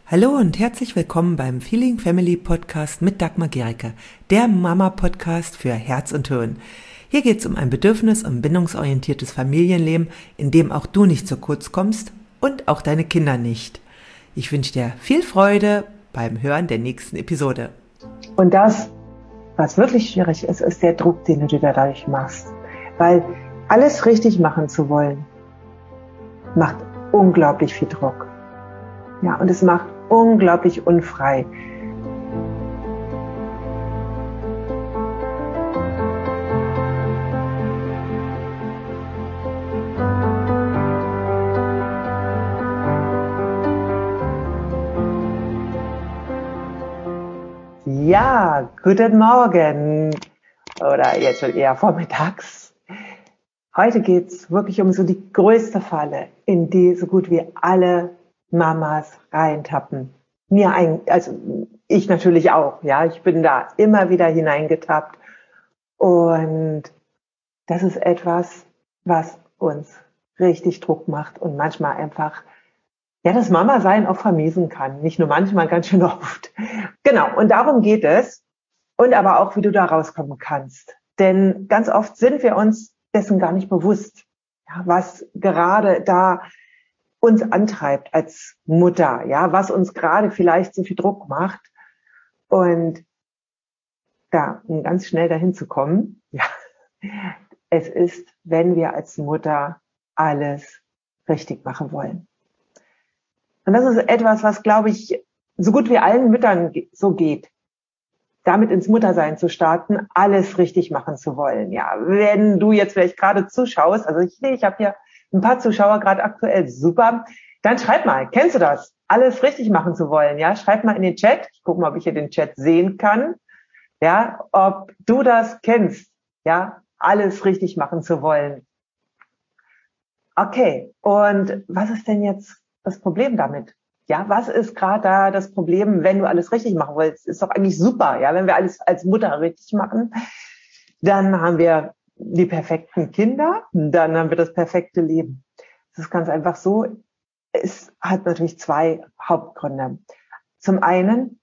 Hallo und herzlich willkommen beim Feeling Family Podcast mit Dagmar Gericke, der Mama-Podcast für Herz und Hirn. Hier geht es um ein bedürfnis- und bindungsorientiertes Familienleben, in dem auch du nicht zu kurz kommst und auch deine Kinder nicht. Ich wünsche dir viel Freude beim Hören der nächsten Episode. Und das, was wirklich schwierig ist, ist der Druck, den du dir dadurch machst. Weil alles richtig machen zu wollen, macht unglaublich viel Druck. Ja, und es macht unglaublich unfrei. Ja, guten Morgen oder jetzt schon eher vormittags. Heute geht's wirklich um so die größte Falle, in die so gut wie alle Mamas reintappen. Also ich natürlich auch, ja, ich bin da immer wieder hineingetappt und das ist etwas, was uns richtig Druck macht und manchmal einfach, ja, das Mama-Sein auch vermiesen kann. Nicht nur manchmal, ganz schön oft. Genau, und darum geht es und aber auch, wie du da rauskommen kannst. Denn ganz oft sind wir uns dessen gar nicht bewusst, ja, was gerade da uns antreibt als Mutter, ja, was uns gerade vielleicht so viel Druck macht und da ganz schnell dahin zu kommen, ja, es ist, wenn wir als Mutter alles richtig machen wollen. Und das ist etwas, was, glaube ich, so gut wie allen Müttern so geht, damit ins Muttersein zu starten, alles richtig machen zu wollen. Ja, wenn du jetzt vielleicht gerade zuschaust, also ich habe hier ein paar Zuschauer gerade aktuell, super, dann schreib mal, kennst du das? Alles richtig machen zu wollen, ja? Schreib mal in den Chat. Ich gucke mal, ob ich hier den Chat sehen kann. Ja, ob du das kennst, ja? Alles richtig machen zu wollen. Okay, und was ist denn jetzt das Problem damit? Ja, was ist gerade da das Problem, wenn du alles richtig machen willst? Ist doch eigentlich super, ja? Wenn wir alles als Mutter richtig machen, dann haben wir die perfekten Kinder, dann haben wir das perfekte Leben. Das ist ganz einfach so. Es hat natürlich zwei Hauptgründe. Zum einen,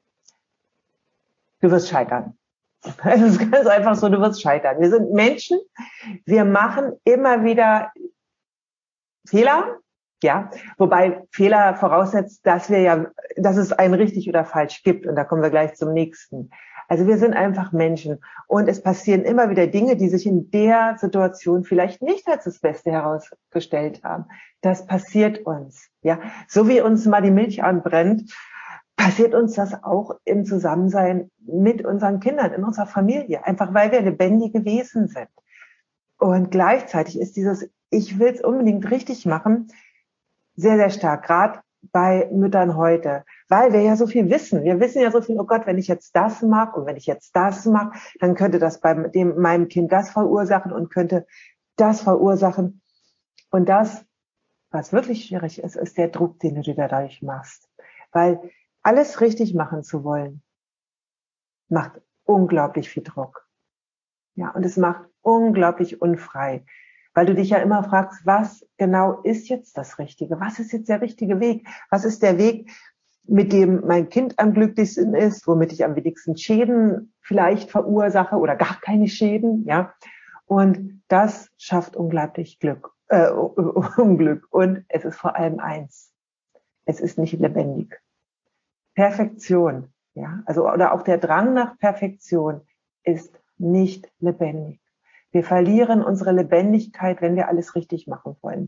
du wirst scheitern. Es ist ganz einfach so, du wirst scheitern. Wir sind Menschen, wir machen immer wieder Fehler, ja, wobei Fehler voraussetzt, dass es ein richtig oder falsch gibt. Und da kommen wir gleich zum nächsten. Also wir sind einfach Menschen und es passieren immer wieder Dinge, die sich in der Situation vielleicht nicht als das Beste herausgestellt haben. Das passiert uns, ja. So wie uns mal die Milch anbrennt, passiert uns das auch im Zusammensein mit unseren Kindern, in unserer Familie. Einfach weil wir lebendige Wesen sind. Und gleichzeitig ist dieses, ich will es unbedingt richtig machen, sehr, sehr stark, gerade bei Müttern heute, weil wir ja so viel wissen. Wir wissen ja so viel, oh Gott, wenn ich jetzt das mache und wenn ich jetzt das mache, dann könnte das bei meinem Kind das verursachen und könnte das verursachen. Und das, was wirklich schwierig ist, ist der Druck, den du dir dadurch machst. Weil alles richtig machen zu wollen, macht unglaublich viel Druck. Ja, und es macht unglaublich unfrei. Weil du dich ja immer fragst, was genau ist jetzt das Richtige? Was ist jetzt der richtige Weg? Was ist der Weg, mit dem mein Kind am glücklichsten ist, womit ich am wenigsten Schäden vielleicht verursache oder gar keine Schäden, ja? Und das schafft unglaublich Unglück. Und es ist vor allem eins. Es ist nicht lebendig. Perfektion, ja? Also, oder auch der Drang nach Perfektion ist nicht lebendig. Wir verlieren unsere Lebendigkeit, wenn wir alles richtig machen wollen.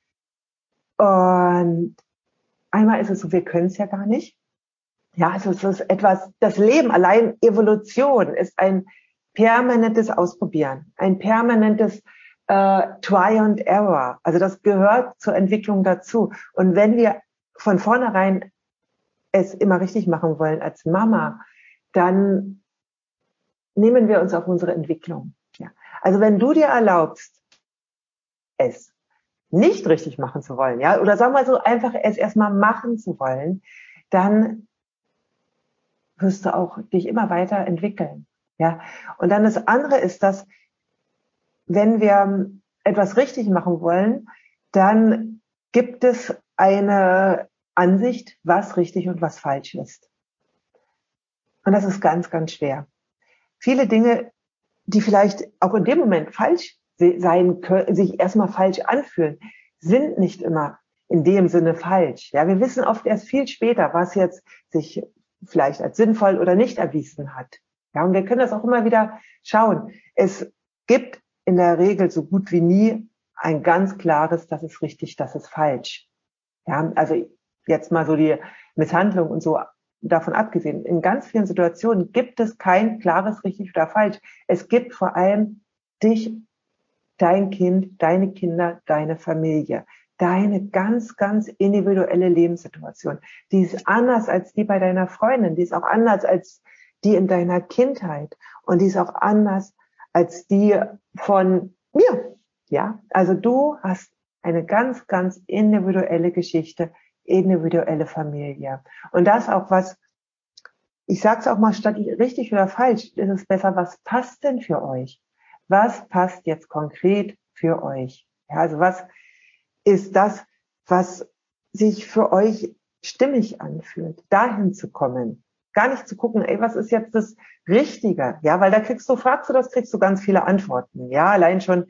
Und einmal ist es so, wir können es ja gar nicht. Ja, also es ist etwas, das Leben, allein Evolution ist ein permanentes Ausprobieren, ein permanentes Try and Error. Also das gehört zur Entwicklung dazu. Und wenn wir von vornherein es immer richtig machen wollen als Mama, dann nehmen wir uns auf unsere Entwicklung. Ja. Also wenn du dir erlaubst, es nicht richtig machen zu wollen, ja, oder sagen wir so, einfach es erstmal machen zu wollen, dann wirst du auch dich immer weiter entwickeln. Ja. Und dann das andere ist, dass wenn wir etwas richtig machen wollen, dann gibt es eine Ansicht, was richtig und was falsch ist. Und das ist ganz, ganz schwer. Viele Dinge, die vielleicht auch in dem Moment falsch sein können, sich erstmal falsch anfühlen, sind nicht immer in dem Sinne falsch. Ja, wir wissen oft erst viel später, was jetzt sich vielleicht als sinnvoll oder nicht erwiesen hat. Ja, und wir können das auch immer wieder schauen. Es gibt in der Regel so gut wie nie ein ganz klares, das ist richtig, das ist falsch. Ja, also jetzt mal so die Misshandlung und so davon abgesehen. In ganz vielen Situationen gibt es kein klares richtig oder falsch. Es gibt vor allem dich, dein Kind, deine Kinder, deine Familie. Deine ganz, ganz individuelle Lebenssituation. Die ist anders als die bei deiner Freundin. Die ist auch anders als die in deiner Kindheit. Und die ist auch anders als die von mir. Ja, also du hast eine ganz, ganz individuelle Geschichte, individuelle Familie. Und das auch was, ich sag's auch mal statt richtig oder falsch, ist es besser, was passt denn für euch? Was passt jetzt konkret für euch? Ja, also was ist das, was sich für euch stimmig anfühlt, dahin zu kommen. Gar nicht zu gucken, ey, was ist jetzt das Richtige? Ja, weil da fragst du das, kriegst du ganz viele Antworten. Ja, allein schon,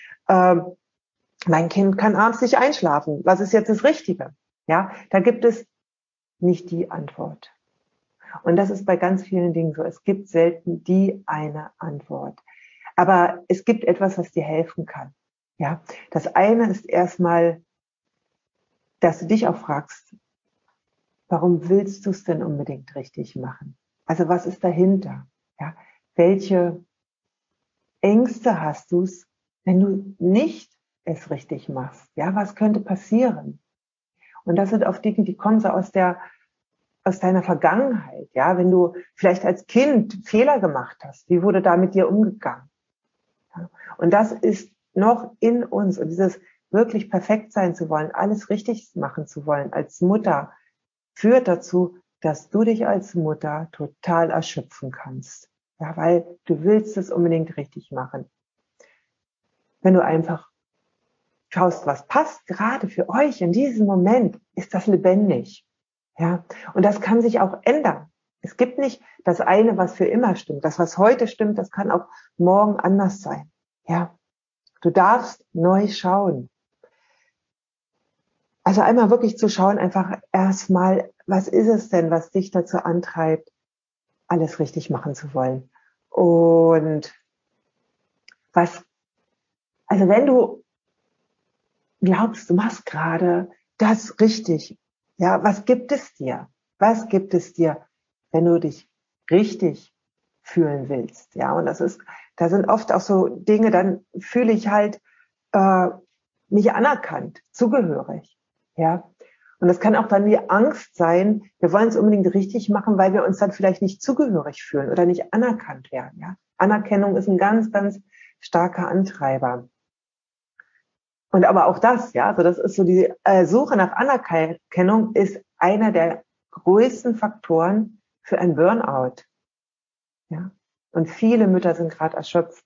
mein Kind kann abends nicht einschlafen. Was ist jetzt das Richtige? Ja, da gibt es nicht die Antwort. Und das ist bei ganz vielen Dingen so. Es gibt selten die eine Antwort. Aber es gibt etwas, was dir helfen kann. Ja, das eine ist erstmal, dass du dich auch fragst, warum willst du es denn unbedingt richtig machen? Also was ist dahinter? Ja, welche Ängste hast du, wenn du nicht es richtig machst? Ja, was könnte passieren? Und das sind oft Dinge, die kommen so aus deiner Vergangenheit. Ja, wenn du vielleicht als Kind Fehler gemacht hast, wie wurde da mit dir umgegangen? Ja, und das ist noch in uns, und dieses wirklich perfekt sein zu wollen, alles richtig machen zu wollen als Mutter, führt dazu, dass du dich als Mutter total erschöpfen kannst. Ja, weil du willst es unbedingt richtig machen. Wenn du einfach schaust, was passt gerade für euch in diesem Moment, ist das lebendig. Ja, und das kann sich auch ändern. Es gibt nicht das eine, was für immer stimmt. Das, was heute stimmt, das kann auch morgen anders sein. Ja, du darfst neu schauen. Also einmal wirklich zu schauen, einfach erstmal, was ist es denn, was dich dazu antreibt, alles richtig machen zu wollen? Und also wenn du glaubst, du machst gerade das richtig, ja, was gibt es dir? Was gibt es dir, wenn du dich richtig fühlen willst? Ja, und da sind oft auch so Dinge, dann fühle ich halt mich anerkannt, zugehörig. Ja, und das kann auch dann die Angst sein, wir wollen es unbedingt richtig machen, weil wir uns dann vielleicht nicht zugehörig fühlen oder nicht anerkannt werden. Ja, Anerkennung ist ein ganz, ganz starker Antreiber. Und aber auch das, ja, also das ist so die Suche nach Anerkennung ist einer der größten Faktoren für ein Burnout. Ja, und viele Mütter sind gerade erschöpft.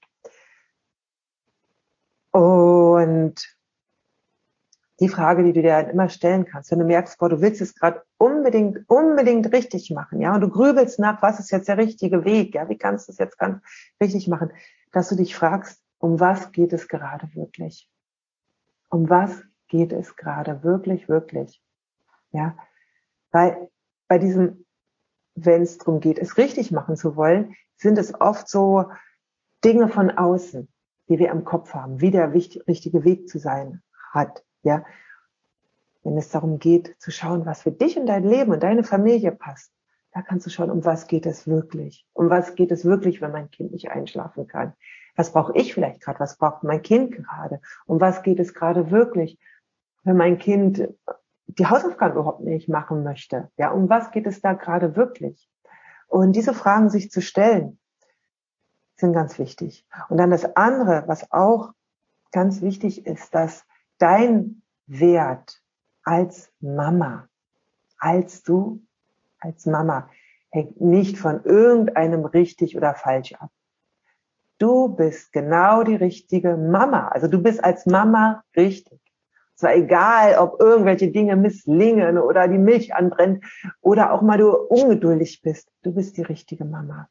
Und die Frage, die du dir dann immer stellen kannst, wenn du merkst, boah, du willst es gerade unbedingt richtig machen, ja, und du grübelst nach, was ist jetzt der richtige Weg, ja, wie kannst du es jetzt ganz richtig machen, dass du dich fragst, um was geht es gerade wirklich? Um was geht es gerade wirklich, wirklich? Ja, weil bei diesem, wenn es darum geht, es richtig machen zu wollen, sind es oft so Dinge von außen, die wir im Kopf haben, wie der richtige Weg zu sein hat. Ja, wenn es darum geht, zu schauen, was für dich und dein Leben und deine Familie passt, da kannst du schauen, um was geht es wirklich? Um was geht es wirklich, wenn mein Kind nicht einschlafen kann? Was brauche ich vielleicht gerade? Was braucht mein Kind gerade? Um was geht es gerade wirklich, wenn mein Kind die Hausaufgaben überhaupt nicht machen möchte? Ja, um was geht es da gerade wirklich? Und diese Fragen sich zu stellen, sind ganz wichtig. Und dann das andere, was auch ganz wichtig ist, dass dein Wert als Mama, als Mama, hängt nicht von irgendeinem richtig oder falsch ab. Du bist genau die richtige Mama. Also du bist als Mama richtig. Zwar egal, ob irgendwelche Dinge misslingen oder die Milch anbrennt oder auch mal du ungeduldig bist. Du bist die richtige Mama.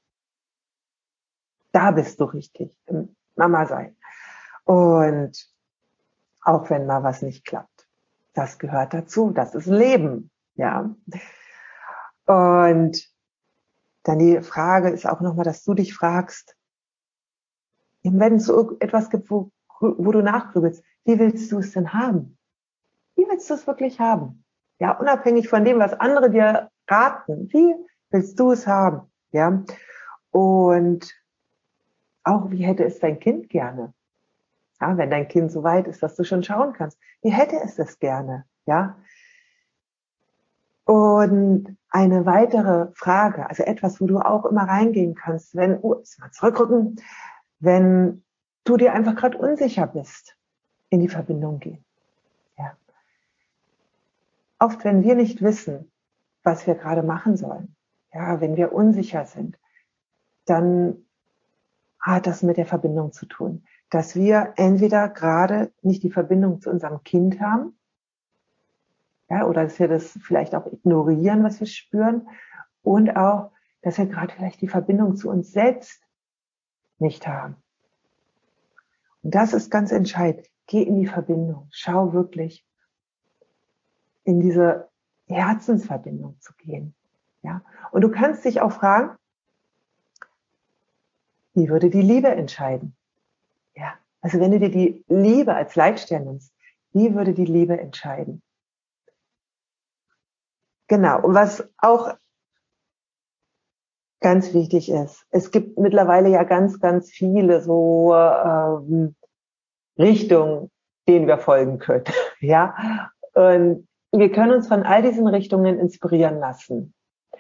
Da bist du richtig, im Mama sein. Und auch wenn mal was nicht klappt. Das gehört dazu. Das ist Leben. Ja. Und dann die Frage ist auch nochmal, dass du dich fragst, wenn es so etwas gibt, wo du nachgrübelst, wie willst du es denn haben? Wie willst du es wirklich haben? Ja, unabhängig von dem, was andere dir raten. Wie willst du es haben? Ja. Und auch, wie hätte es dein Kind gerne? Ja, wenn dein Kind so weit ist, dass du schon schauen kannst. Wie hätte es das gerne? Ja. Und eine weitere Frage, also etwas, wo du auch immer reingehen kannst, wenn, mal zurückrücken, wenn du dir einfach gerade unsicher bist, in die Verbindung gehen. Ja. Oft, wenn wir nicht wissen, was wir gerade machen sollen, ja, wenn wir unsicher sind, dann hat das mit der Verbindung zu tun. Dass wir entweder gerade nicht die Verbindung zu unserem Kind haben, ja, oder dass wir das vielleicht auch ignorieren, was wir spüren, und auch, dass wir gerade vielleicht die Verbindung zu uns selbst nicht haben. Und das ist ganz entscheidend. Geh in die Verbindung. Schau wirklich, in diese Herzensverbindung zu gehen. Ja? Und du kannst dich auch fragen, wie würde die Liebe entscheiden? Ja, also wenn du dir die Liebe als Leitstern nimmst, wie würde die Liebe entscheiden? Genau, und was auch ganz wichtig ist, es gibt mittlerweile ja ganz, ganz viele so Richtungen, denen wir folgen können. Ja, und wir können uns von all diesen Richtungen inspirieren lassen.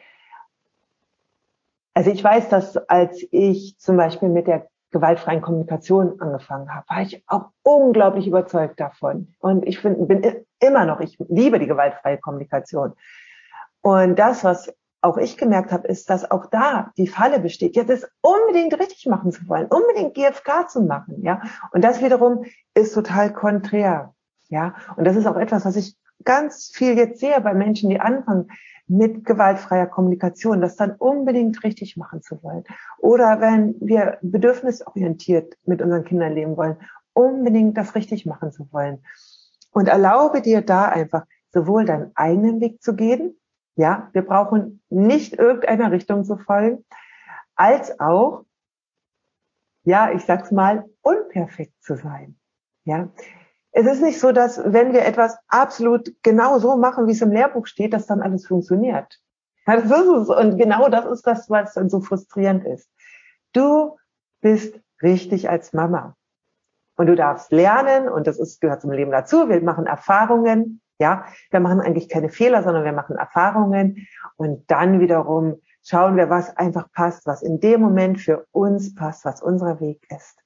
Also ich weiß, dass als ich zum Beispiel mit der gewaltfreien Kommunikation angefangen habe, war ich auch unglaublich überzeugt davon. Und ich bin immer noch, ich liebe die gewaltfreie Kommunikation. Und das, was auch ich gemerkt habe, ist, dass auch da die Falle besteht, jetzt es unbedingt richtig machen zu wollen, unbedingt GFK zu machen, ja. Und das wiederum ist total konträr, ja. Und das ist auch etwas, was ich ganz viel jetzt sehe bei Menschen, die anfangen mit gewaltfreier Kommunikation, das dann unbedingt richtig machen zu wollen. Oder wenn wir bedürfnisorientiert mit unseren Kindern leben wollen, unbedingt das richtig machen zu wollen. Und erlaube dir da einfach sowohl deinen eigenen Weg zu gehen, ja, wir brauchen nicht irgendeiner Richtung zu folgen, als auch, ja, ich sag's mal, unperfekt zu sein, ja. Es ist nicht so, dass wenn wir etwas absolut genau so machen, wie es im Lehrbuch steht, dass dann alles funktioniert. Ja, das ist es. Und genau das ist das, was dann so frustrierend ist. Du bist richtig als Mama. Und du darfst lernen, und gehört zum Leben dazu. Wir machen Erfahrungen, ja. Wir machen eigentlich keine Fehler, sondern wir machen Erfahrungen. Und dann wiederum schauen wir, was einfach passt, was in dem Moment für uns passt, was unser Weg ist.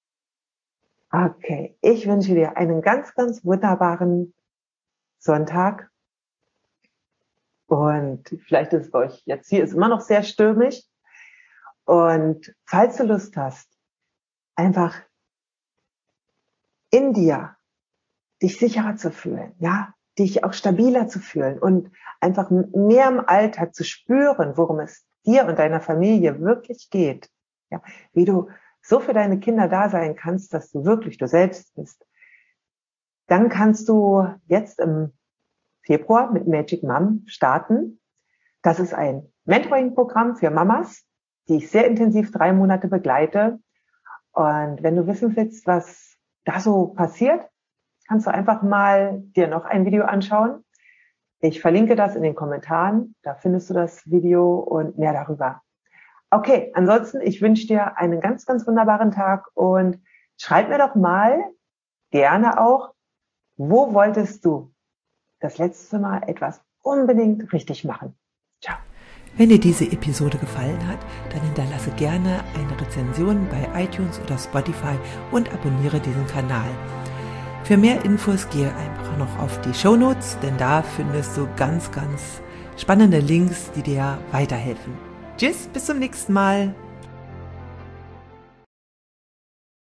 Okay, ich wünsche dir einen ganz, ganz wunderbaren Sonntag. Und vielleicht ist es bei euch jetzt hier ist immer noch sehr stürmisch. Und falls du Lust hast, einfach in dir dich sicherer zu fühlen, ja, dich auch stabiler zu fühlen und einfach mehr im Alltag zu spüren, worum es dir und deiner Familie wirklich geht, ja, wie du so für deine Kinder da sein kannst, dass du wirklich du selbst bist, dann kannst du jetzt im Februar mit Magic Mom starten. Das ist ein Mentoring-Programm für Mamas, die ich sehr intensiv 3 Monate begleite. Und wenn du wissen willst, was da so passiert, kannst du einfach mal dir noch ein Video anschauen. Ich verlinke das in den Kommentaren, da findest du das Video und mehr darüber. Okay, ansonsten, ich wünsche dir einen ganz, ganz wunderbaren Tag und schreib mir doch mal gerne auch, wo wolltest du das letzte Mal etwas unbedingt richtig machen? Ciao. Wenn dir diese Episode gefallen hat, dann hinterlasse gerne eine Rezension bei iTunes oder Spotify und abonniere diesen Kanal. Für mehr Infos gehe einfach noch auf die Shownotes, denn da findest du ganz, ganz spannende Links, die dir weiterhelfen. Tschüss, bis zum nächsten Mal.